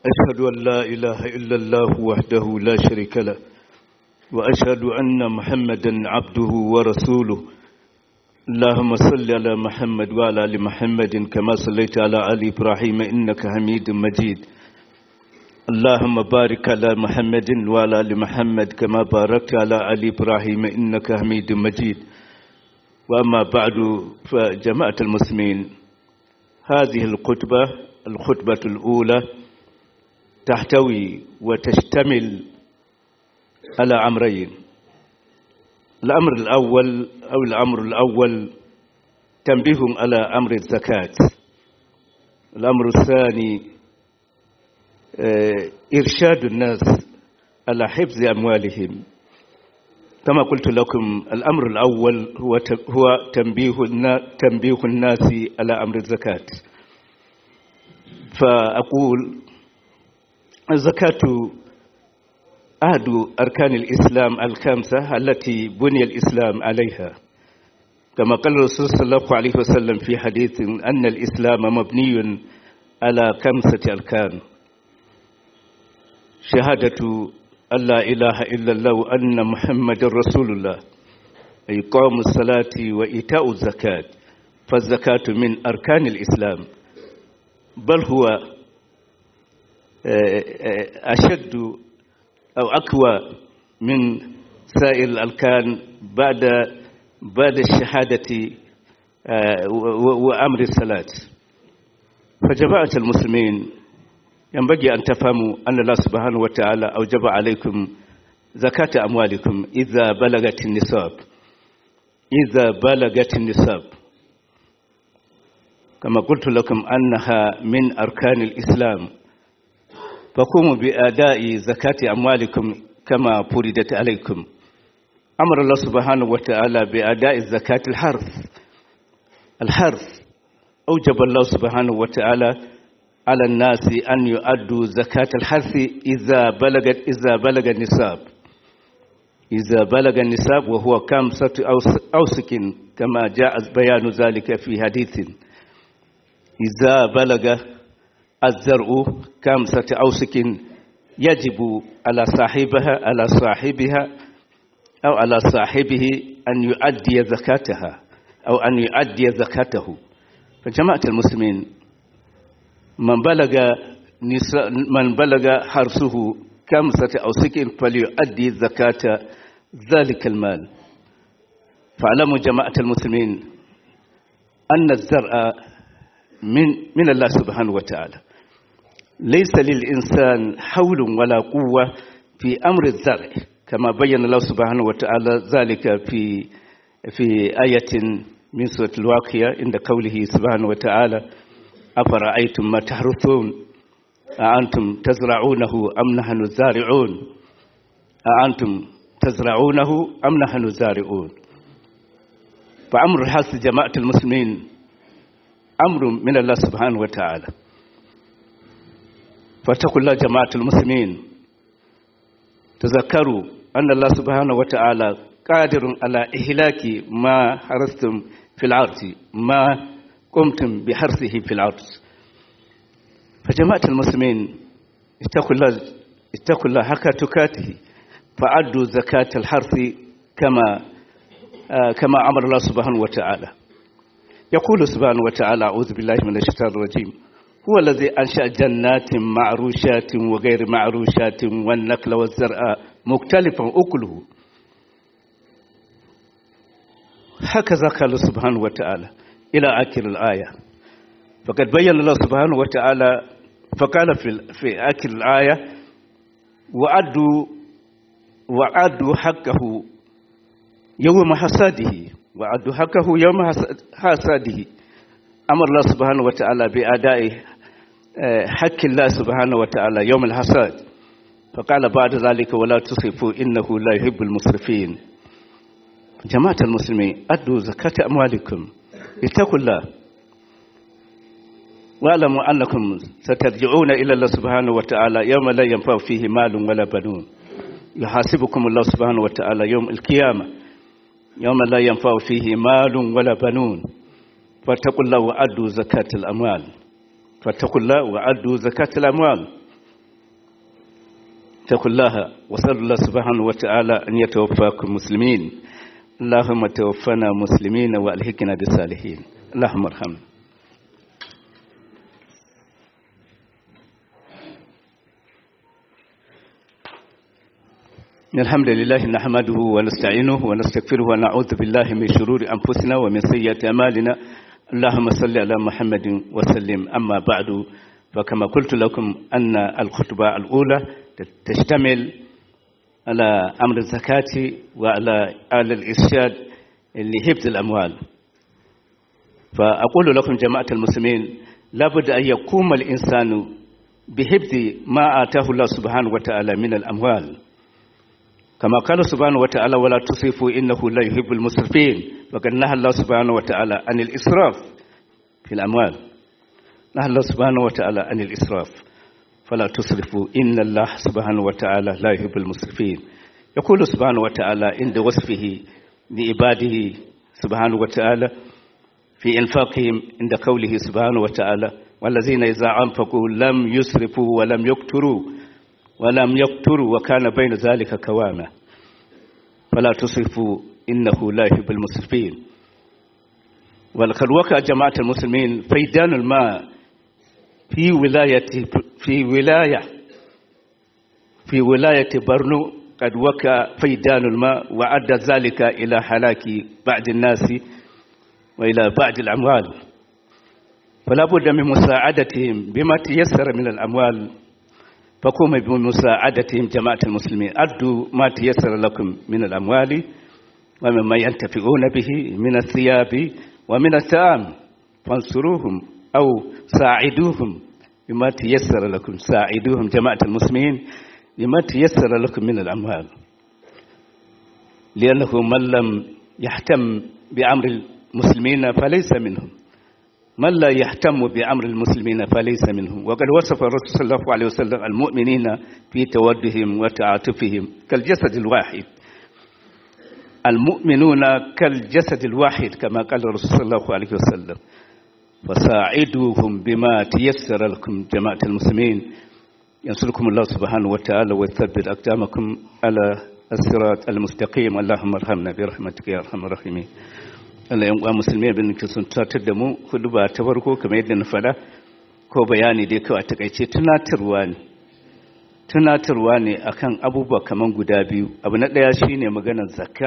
أشهد أن لا إله إلا الله وحده لا شريك له وأشهد أن محمدا عبده ورسوله. اللهم صل على محمد وعلى آل محمد كما صليت على آل إبراهيم إنك حميد مجيد. اللهم بارك على محمد وعلى آل محمد كما باركت على آل إبراهيم إنك حميد مجيد. وأما بعد، فجماعة المسلمين، هذه الخطبة الأولى تحتوي وتشتمل على أمرين. الأمر الأول تنبيه على أمر الزكاة. الأمر الثاني إرشاد الناس على حفظ أموالهم. كما قلت لكم، الأمر الأول هو تنبيه الناس على أمر الزكاة. فأقول الزكاة أحد أركان الإسلام الخمسة التي بني الإسلام عليها، كما قال الرسول صلى الله عليه وسلم في حديث أن الإسلام مبني على خمسة أركان: شهادة أن لا إله إلا الله وأن محمد رسول الله، إقام الصلاة وإيتاء الزكاة. فالزكاة من أركان الإسلام، بل هو أشد أو أقوى من سائر الأركان بعد الشهادة وأمر الصلاة. فجماعة المسلمين، ينبغي أن تفهموا أن الله سبحانه وتعالى أوجب عليكم زكاة أموالكم إذا بلغت النصاب، كما قلت لكم أنها من أركان الإسلام. فقوموا بأداء زكاة أموالكم كما فرضت عليكم. أمر الله سبحانه وتعالى بأداء زكاة الحرث. أوجب الله سبحانه وتعالى على الناس أن يؤدوا زكاة الحرث إذا بلغ النصاب وهو 5 أوسق، كما جاء بيان ذلك في حديث: إذا بلغ الزرع 5 أوسق يجب على صاحبه أن يؤدي زكاتها أو أن يؤدي زكاته. فجماعة المسلمين، من بلغ حرثه 5 أوسق فليؤدي زكاة ذلك المال. فاعلموا جماعة المسلمين أن الزرع من الله سبحانه وتعالى. ليس للإنسان حول ولا قوة في أمر الزرع، كما بين الله سبحانه وتعالى ذلك في آية من سورة الواقعة عند قوله سبحانه وتعالى: أفرأيتم ما تحرثون أأنتم تزرعونه أم نحن الزارعون فأمر الحرث جماعة المسلمين أمر من الله سبحانه وتعالى. فاتقوا الله جماعة المسلمين، تذكروا أن الله سبحانه وتعالى قادر على إهلاك ما حرثتم في الأرض، ما قمتم بحرثه في الأرض. فجماعة المسلمين، اتقوا الله حق تقاته، فأدوا زكاة الحرث كما أمر الله سبحانه وتعالى. يقول سبحانه وتعالى: أعوذ بالله من الشيطان الرجيم: هو الذي أنشأ جنات معروشات وغير معروشات والنخل والزرع مختلفا أكله. هكذا قال سبحانه وتعالى إلى آخر الآية. فقد بين الله سبحانه وتعالى فقال في آخر الآية: وأدوا حقه يوم حصاده. أمر الله سبحانه وتعالى بأداء حق الله سبحانه وتعالى يوم الحصاد. فقال بعد ذلك: ولا تسرفوا إنه لا يحب المسرفين. جماعة المسلمين، أدوا زكاة أموالكم، اتقوا الله، واعلموا أنكم سترجعون إلى الله سبحانه وتعالى يوم لا ينفع فيه مال ولا بنون. يحاسبكم الله سبحانه وتعالى يوم القيامة يوم لا ينفع فيه مال ولا بنون. فاتقوا الله وأدوا زكاة الأموال. اتقوا الله وصلوا الله سبحانه وتعالى أن يتوفاكم مسلمين. اللهم توفنا مسلمين وألحقنا بالصالحين. اللهم ارحمنا. الحمد لله نحمده ونستعينه ونستغفره ونعوذ بالله من شرور أنفسنا ومن سيئات أعمالنا. اللهم صل على محمد وسلم. أما بعد، فكما قلت لكم أن الخطبة الأولى تشتمل على أمر الزكاة وعلى الإرشاد لحفظ الأموال. فأقول لكم جماعة المسلمين، لابد أن يقوم الإنسان بحفظ ما آتاه الله سبحانه وتعالى من الأموال، كما قال سبحانه وتعالى: ولا تسرفوا إنه لا يحب المسرفين. وقد نهى الله سبحانه وتعالى عن الإسراف في الأموال. نهى الله سبحانه وتعالى عن الإسراف، فلا تسرفوا إن الله سبحانه وتعالى لا يحب المسرفين. يقول سبحانه وتعالى عند وصفه لعباده سبحانه وتعالى في إنفاقهم عند قوله سبحانه وتعالى: والذين إذا أنفقوا لم يسرفوا ولم يقتروا وكان بين ذلك قواما. فلا تسرفوا إنه لا يحب المسرفين. ولقد وقع جماعة المسلمين فيضان الماء في ولاية برنو. قد وقع فيضان الماء وأدى ذلك إلى هلاك بعض الناس وإلى بعض الأموال. فلا بد من مساعدتهم بما تيسر من الأموال. فقوموا بمساعدتهم جماعة المسلمين. أدوا ما تيسر لكم من الأموال ومما ينتفعون به من الثياب ومن الطعام، فانصروهم أو ساعدوهم بما تيسر لكم. ساعدوهم جماعة المسلمين بما تيسر لكم من الأموال، لأنه من لم يهتم بأمر المسلمين فليس منهم. من لا يهتم بأمر المسلمين فليس منهم. وقد وصف الرسول صلى الله عليه وسلم المؤمنين في تودهم وتعاطفهم كالجسد الواحد. المؤمنون كالجسد الواحد كما قال الرسول صلى الله عليه وسلم. فساعدوهم بما تيسر لكم جماعة المسلمين. ينصركم الله سبحانه وتعالى ويثبت أقدامكم على الصراط المستقيم. اللهم ارحمنا برحمتك يا أرحم الراحمين. Allah yan uwa musulmi abin da sun tunatar da mu hudu ba ta farko kamar yadda na faɗa ko bayani dai kawai a takaice tunatarwa ne akan abubuwa kaman guda biyu. Abu na ɗaya shine maganar zakka,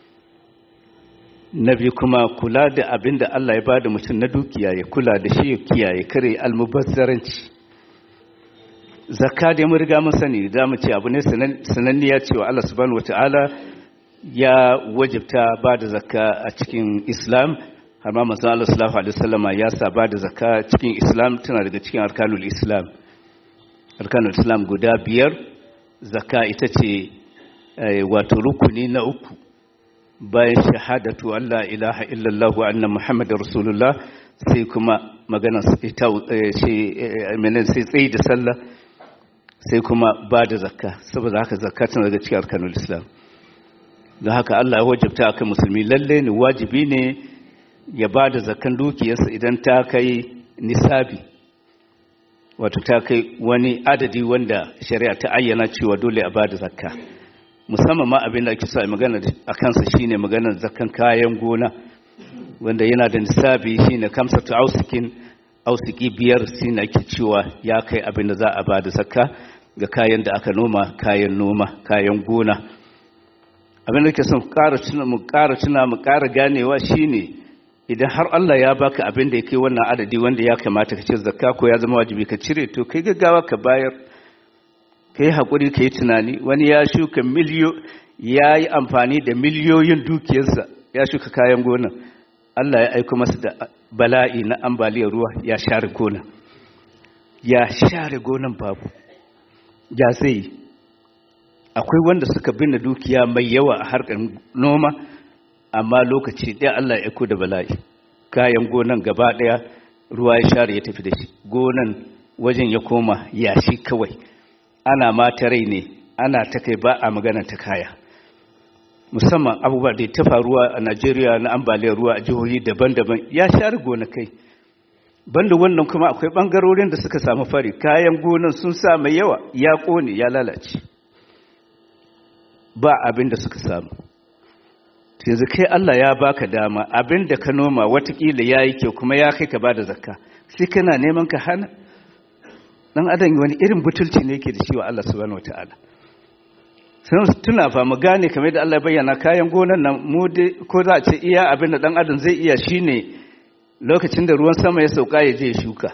na biyu kuma kula da abin da Allah ya bada mutum na dukiya ya kula da shi, ya kiyaye kare almubazzaranci. Zakka dai mun riga mun sani, za mu ce abu ne sananniya cewa Allah subhanahu wataala ya wajibta ba da zakka a cikin Islam. har ma manzon Allah sallallahu alaihi wasallama ya sa ba da zakka cikin Islam tana daga cikin arkanul Islam guda biyar. Zakka ita ce wato rukuni na uku bayan shahadatu Allah ilaha illallah wa anna muhammadar rasulullah, sai kuma magana sai tsayi da sallah, sai kuma ba da zakka. saboda haka zakka tana daga cikin arkanul Islam. don haka Allah ya wajabta akan musulmi, lalle ne wajibi ne ya ba da zakkan dukiyarsa idan ta kai nisabi, wato ta kai wani adadi wanda shari'a ta ayyana cewa dole a ba da zakka. Musamman ma abin da ake so a magana a kansa shine maganar zakkan kayan gona, wanda yana da nisabi shine kamsatu ausiki biyar, shine ake cewa ya kai abin da za a ba da zakka ga kayan da aka noma, kayan gona. Abin da ke son mu ƙara ganewa shine idan har Allah ya baka abin da ya kai wannan adadi wanda ya kamata ka ce zakka ko ya zama wajibi ka cire, to kai gaggawa ka bayar, kai haƙuri, kai tunani. Wani ya shuka ya yi amfani da miliyoyin dukiyarsa ya shuka kayan gona, Allah ya aiko masa da bala'i na ambaliyar ruwa, ya share gonan babu, ya zai. Akwai wanda suka binne dukiya mai yawa a harkar noma, amma lokaci ɗaya Allah ya aiko da bala'i, kayan gonan gaba ɗaya ruwa ya share ya tafi da shi, gonan wajen ya koma yashi kawai. Ana mata rai ne, ana ta kai ba a magana ta kaya. Musamman abubuwa da ta faruwa a Najeriya na ambaliyar ruwa a jihohi daban-daban ya share gonakai. Banda wannan kuma akwai ɓangarorin da suka samu fari, kayan gonan sun sa mai yawa ya ƙone ya lalace. ba abin da suka samu. Yanzu kai Allah ya baka dama abin da ka noma watakila ya yi kyau kuma ya kai ka ba da zakka, sai kana neman ka hana. Dan adam wani irin butulci ne yake da shi wa Allah subhanahu wataala. Sai tuna fa mu gane kamar da Allah ya bayyana kayan gonan nan mu dai ko za a ce iya abin da dan adam zai iya shine lokacin da ruwan sama ya sauka ya je ya shuka.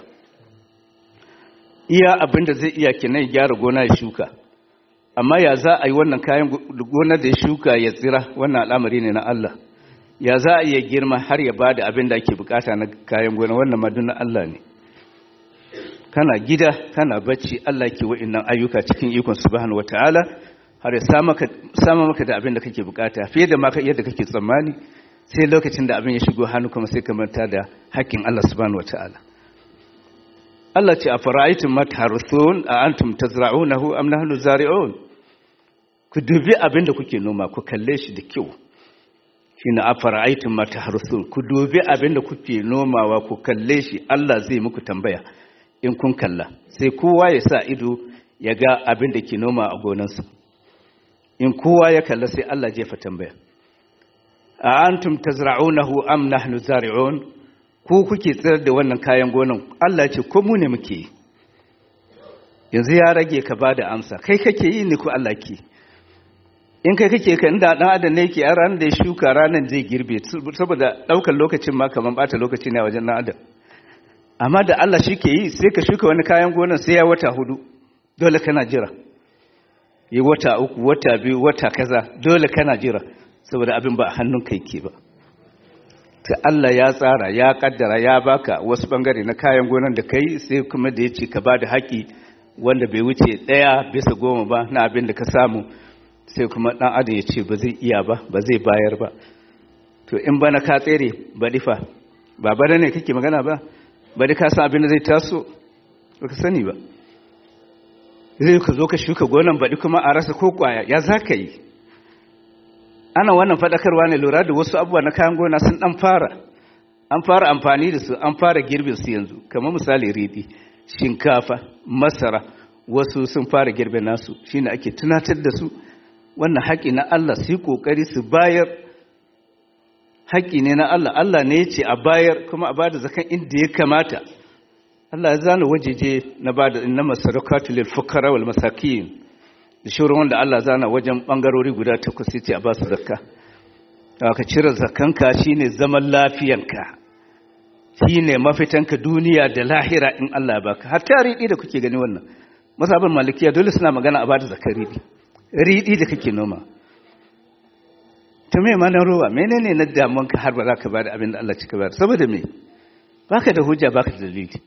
Iya abin da zai iya kenan ya gyara gona ya shuka. Amma ya za a yi wannan kayan gona da ya shuka ya tsira, wannan al'amari ne na Allah. Ya za a iya girma har ya bada abin da ake bukata na kayan gona, wannan maduna Allah ne. Kana gida kana bacci Allah ke wa'innan ayyuka cikin ikon subhanahu wataala har ya sama maka da abin da kake bukata fiye da maka yadda kake tsammani, sai lokacin da abin ya shigo hannu kuma sai ka manta da haƙƙin Allah subhanahu wataala. Allah ce a fara'aitum ma taharithun a antum tazra'unahu am nahnu zari'un. Ku dubi abin da kuke noma ku kalle shi da kyau. Shine a fara'aitum ma taharithun, ku dubi abin da kuke nomawa ku kalle shi, Allah zai muku tambaya in kun kalla. Sai kowa ya sa ido ya ga abin da ke noma a gonansa. In kowa ya kalla sai Allah jefa tambaya. A antum tazra'unahu am nahnu zari'un. Ku kuke tsayar da wannan kayan gonan, Allah ya ce ko mu ne muke yi. Yanzu ya rage ka bada amsa, kai kake yi ne ko Allah ke? In kai kake ka inda dan adam ne yake a ranar da ya shuka ranar zai girbe, saboda daukar lokacin ma kaman bata lokaci ne a wajen dan adam. Amma da Allah shi ke yi, sai ka shuka wani kayan gonan sai ya wata 4, dole kana jira. Yi wata 3, wata 2, wata kaza, dole kana jira saboda abin ba a hannun kai ke ba. Ta Allah ya tsara, ya kaddara, ya baka wasu bangare na kayan gonan da kai, sai kuma da ya ce ka bada haƙi wanda bai wuce 1/10 ba na abin da ka samu, sai kuma dan adam ya ce ba zai iya ba, ba zai bayar ba. To in bana ka tsere baɗi fa, ba bana ne kake magana ba, baɗi ka san abin da zai taso, ba ka sani ba. Zai ka zo ka shuka gonan baɗi kuma a rasa ko kwaya, ya za ka yi? Ana wannan faɗakarwa ne lura da wasu abubuwa na kayan gona sun ɗan fara, an fara amfani da su, an fara girbin su yanzu, kamar misali riɗi, shinkafa, masara, wasu sun fara girbin nasu, shine ake tunatar da su wannan haƙi na Allah, su yi ƙoƙari su bayar. Haƙi ne na Allah, Allah ne ya ce a bayar kuma a bada zakan inda ya kamata. Allah ya zana wajeje na bada innama sadaqatu lil fuqara wal masakin, da shirin wanda Allah zana wajen bangarori guda 8 sai ce a ba su zakka. Ka cire zakkanka shine zaman lafiyanka, shine mafitanka duniya da lahira in Allah ya baka. Har ta riɗi da kuke gani wannan mazhabin malikiya dole suna magana a bada zakkar riɗi da kake noma. Ta me ma na rowa, menene na damuwanka har ba za ka bada abin da Allah cika bayar? Saboda me? Baka da hujja, baka da dalili.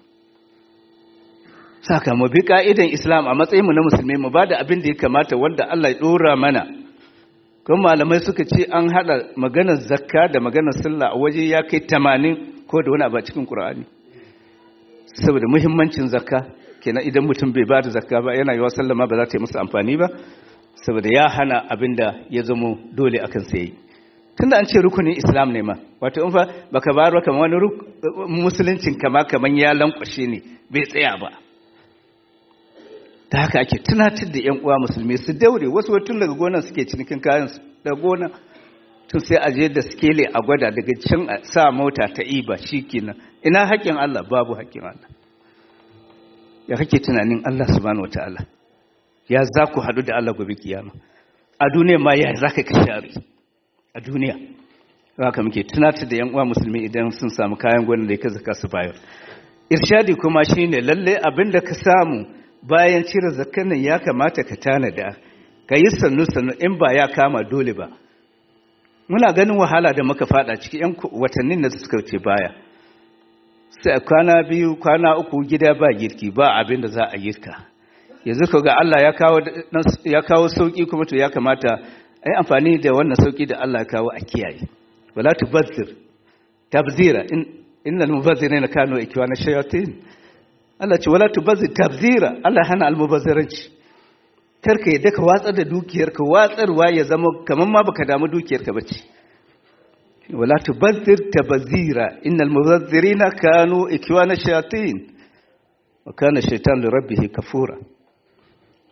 Saka mu bi ka'idan Islam a matsayin mu na musulmai, mu bada abin da ya kamata wanda Allah ya dora mana. Kuma malamai suka ce an hada maganar zakka da maganar sallah a waje ya kai 80 ko da wani abu a cikin Qur'ani. Saboda muhimmancin zakka, kenan idan mutum bai bada zakka ba yana yiwa sallama ba za ta yi masa amfani ba, saboda ya hana abin da ya zamo dole akan sai. Tunda an ce rukunin Islam ne ma, wato in fa baka bayar kamar wani musuluncin kaman ya lankwashe ne, bai tsaya ba. Da haka ake tunatar da ‘yan uwa musulmi su daure, wasu tun daga gonan suke cinikin kayan da gona, tun sai a je da skele a gwada daga can a sa mota ta iba shi kenan. Ina haƙƙin Allah? Babu haƙƙin Allah. Ya kake tunanin Allah subhanahu wataala? Ya za ku haɗu da Allah gobe kiyama? A duniya ma ya za ka share a duniya? Haka muke tunatar da ‘yan uwa musulmi idan sun samu kayan gona da ya zaka su bayar. Irshadi kuma shine lalle abin da ka samu bayan cire zakkan nan ya kamata ka tanada, ka yi sannu-sannu in ba ya kama dole ba. Muna ganin wahala da muka fada ciki ‘yan watannin da suka wuce baya. Sai kwana 2, kwana 3 gida ba girki, ba abin da za a girka. Yanzu ka ga Allah ya kawo sauki kuma to ya kamata a yi amfani da wannan sauki da Allah ya kawo a kiyaye. Wala tubazzir, tabzira, innal mubazzirina kanu ikwana shayatin. Allah ce wala tubazzir tabzira, Allah hana almubazzaranci. Karka yadda ka watsar da dukiyarka, watsarwa ya zama kaman ma baka damu dukiyarka bace. Wala tubazzir tabzira, innal mubazzirina kanu ikwana shayatin wa kana shaytanu li rabbih kafura.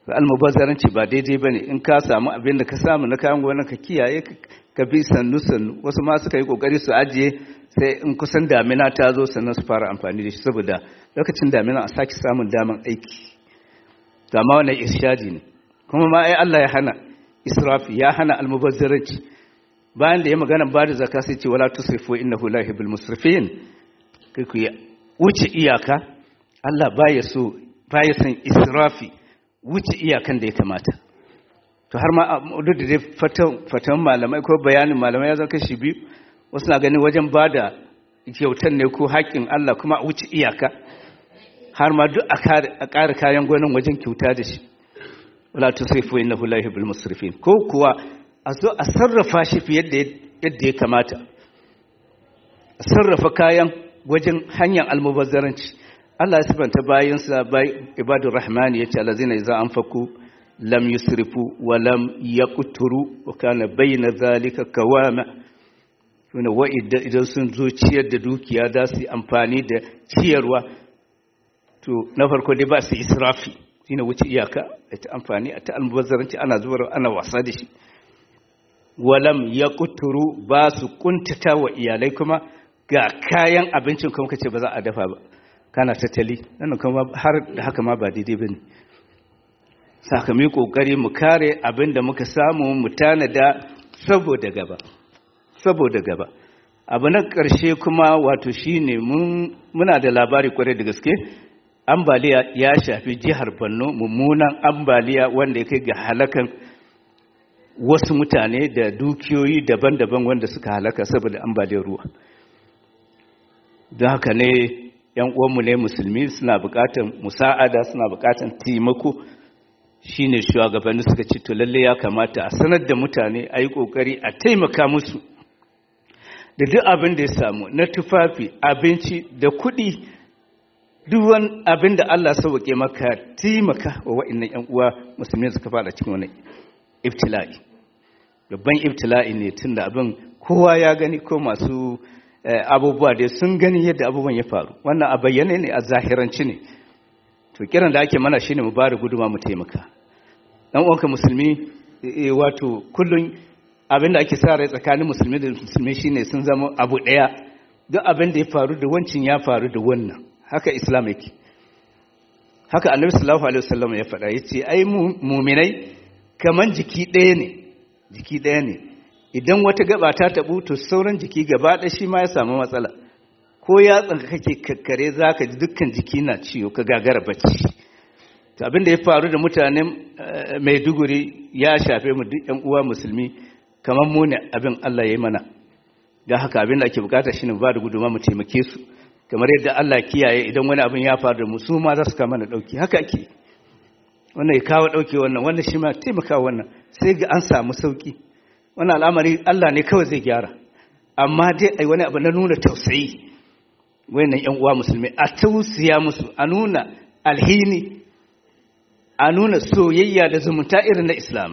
almubazzaranci ba daidai ba ne. In ka samu abin da ka samu na kayan gona ka kiyaye ka bi sannu wasu ma suka yi kokari su ajiye sai in kusan damina ta zo sannan su fara amfani da shi, saboda lokacin damina a sake samun daman aiki. to amma wannan irshadi ne, kuma ma ai Allah ya hana israfi, ya hana almubazzaranci. bayan da ya magana ba da zakka sai ce wala tusrifu innahu la yuhibbul musrifin, kai ku wuce iyaka. Allah baya son israfi, wuce iyakan da ya kamata. to har ma duk da dai fatan malamai ko bayanin malamai ya zama kashi biyu, wasu na ganin wajen ba da kyautar ne ko haƙƙin Allah kuma a wuce iyaka, har ma duk a ƙara kayan gonan wajen kyauta da shi. wala tusrifu innahu la yuhibbul musrifin, ko kuwa a zo a sarrafa shi fi yadda ya kamata, a sarrafa kayan wajen hanyar almubazzaranci. Allah ya sifanta bayansa ibadur rahmani yace allazina idza anfaqu lam yusrifu wa lam yaqturu wa kana bayna zalika qawama. wa idan sun zo ciyar da dukiya za su yi amfani da ciyarwa, to na farko dai ba su israfi, shine wuce iyaka, ta amfani ta almubazzaranci, ana zuwa ana wasa da shi. walam yaqturu, ba su kuntata wa iyalai, kuma ga kayan abincin kuma kace ba za a dafa ba, kana tattali, nan kuma har da haka ma ba daidai bane. Sakamai kokari mu kare abin da muka samu, mu tanada saboda gaba. Abu na ƙarshe kuma wato shine muna da labari kwarai da gaske, ambaliya ya shafi jihar Borno, mummunan ambaliya wanda ya kai ga halakan wasu mutane da dukiyoyi daban-daban wanda suka halaka saboda ambaliyar ruwa. Don haka ne ‘yan uwanmu ne musulmi suna buƙatar musa'ada, suna buƙatar taimako. Shine shugabanni suka ce to lalle ya kamata a sanar da mutane, a yi ƙoƙari a taimaka musu da duk abin da ya samu na tufafi, abinci da kuɗi, duk wani abin da Allah sauke maka, taimaka wa wa'annan ‘yan uwa musulmi suka fada cikin wani ibtila'i. Babban ibtila'i ne, tunda abin kowa ya gani, ko masu abubuwa da sun gani yadda abubuwan ya faru. Wannan a bayyane ne, a zahiranci ne. To kiran da ake mana shine mu bada guduma, mu taimaka. Dan uwanka musulmi, wato kullun abin da ake sa rai tsakanin musulmi da musulmi shine sun zama abu daya. Duk abin da ya faru da wancin ya faru da wannan. Haka Islam yake. Haka Annabi sallallahu alaihi wasallam ya faɗa, yace ai mu'minai kaman jiki ɗaya ne. Idan wata gaba ta tabu, to sauran jiki gaba ɗaya shi ma ya samu matsala. Ko yatsanka kake kakkare, zaka ji dukkan jiki na ciwo, ka gagara bacci. To abin da ya faru da mutanen Maiduguri ya shafe mu duk ƴan uwa musulmi, kamar mu ne abin Allah ya yi mana. Don haka abin da ake bukata shine ba da guduma, mu taimake su, kamar yadda Allah kiyaye idan wani abin ya faru da mu, su ma za su kama na dauki. Haka ake, wannan ya kawo dauke wannan shi ma taimaka wannan, sai ga an samu sauki. Wannan al'amari Allah ne kawai zai gyara, amma dai ai wani abu na nuna tausayi. Wayannan ƴan uwa musulmi a tausiya musu, a nuna alhini, a nuna soyayya da zumunta irin na Islam.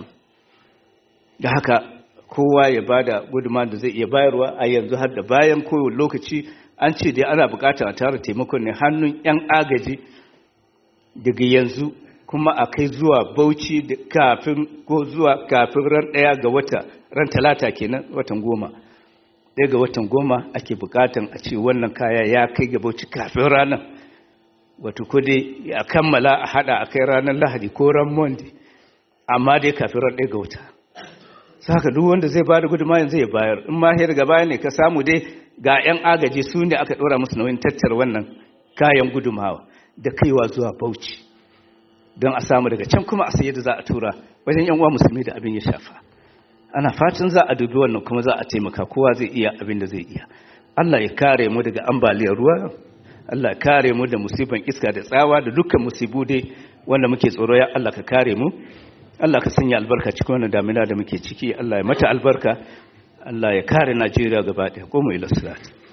Da haka kowa ya bada gudunma da zai iya bayarwa a yanzu, har da bayan kowane lokaci. An ce dai ana bukata a tara taimakon ne hannun ƴan agaji daga yanzu, kuma a kai zuwa Bauchi kafin ran 1 ga wata, ran Talata kenan, watan 10. 1 ga watan 10 ake bukatan a ce wannan kaya ya kai ga Bauchi kafin ranar, wato ko dai a kammala a hada a kai ranar Lahadi ko ran Monday, amma dai kafin ran 1 ga wata. Saka duk wanda zai bada gudunmawa yanzu ya bayar. In ma har gaba ne ka samu dai ga 'yan agaji, su ne aka ɗora musu nauyin tattara wannan kayan gudumawa da kaiwa zuwa Bauchi, don a samu daga can kuma a sai yadda za a tura wajen 'yan uwa musulmi da abin ya shafa. Ana fatan za a dubi wannan, kuma za a taimaka, kowa zai iya abin da zai iya. Allah ya kare mu daga ambaliyar ruwa, Allah ya kare mu da musiban iska da tsawa da dukkan musibu dai wanda muke tsoro. Ya Allah ka kare mu, Allah ka sanya albarka cikin wannan damina da muke ciki, Allah ya mata albarka, Allah ya kare Najeriya gaba ɗaya. Ko mu ila salat.